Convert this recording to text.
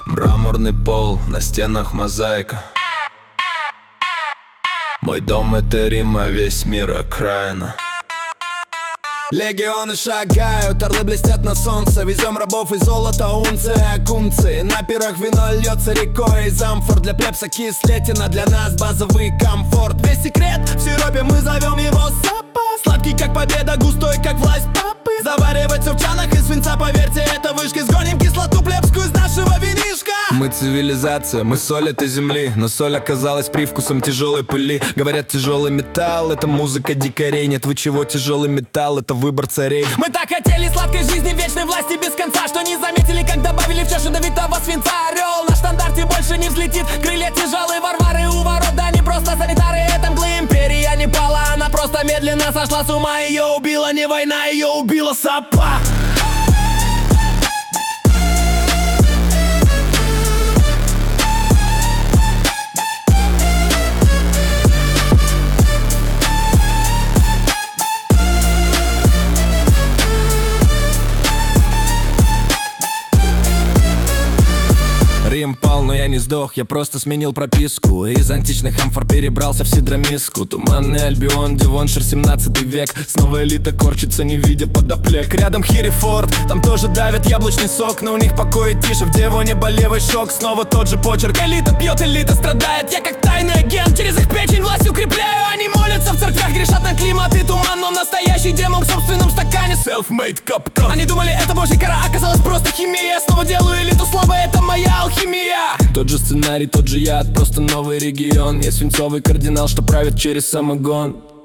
Мраморный пол, на стенах мозаика. Мой дом — это Рим, а весь мир — окраина. Легионы шагают, орлы блестят на солнце. Везем рабов и золото, унции, окунцы. На пирах вино льется рекой из амфор. Для плебса кислетина, для нас базовый комфорт. Весь секрет в сиропе, мы зовем его сапа. Сладкий как победа, густой как власть папы. Заваривать все в чанах из свинца, поверьте, это вышки. Сгоним кислоту плебскую из нашего винишка. Мы цивилизация, мы соль этой земли, но соль оказалась привкусом тяжелой пыли. Говорят, тяжелый металл — это музыка дикарей. Нет, вы чего, тяжелый металл — это выбор царей. Мы так хотели сладкой жизни, вечной власти без конца, что не заметили, как добавили в чашу ядовитого свинца. Орел на штандарте больше не взлетит. Крылья тяжелые, варвары у ворот, да не просто санитары. Это мглы, империя не пала, она просто медленно сошла с ума. Ее убила не война, ее убила сапа. Рим пал, но я не сдох, я просто сменил прописку. Из античных амфор перебрался в Сидромиску. Туманный Альбион, Девоншир, 17 век. Снова элита корчится, не видя подоплек. Рядом Хирифорд, там тоже давят яблочный сок. Но у них покой и тише, в Девоне болевой шок. Снова тот же почерк. Элита пьет, элита страдает. Я как тайный агент, через их печень власть укрепляю. Они молятся в церквях, грешат на климат и туман. Но настоящий демон в собственном стакане. Self-made капкан. Они думали, это божья кора, оказалось просто химия. Я снова делаю элиту слабой, это моя алхимия. Тот же сценарий, тот же яд, просто новый регион. Я свинцовый кардинал, что правит через самогон.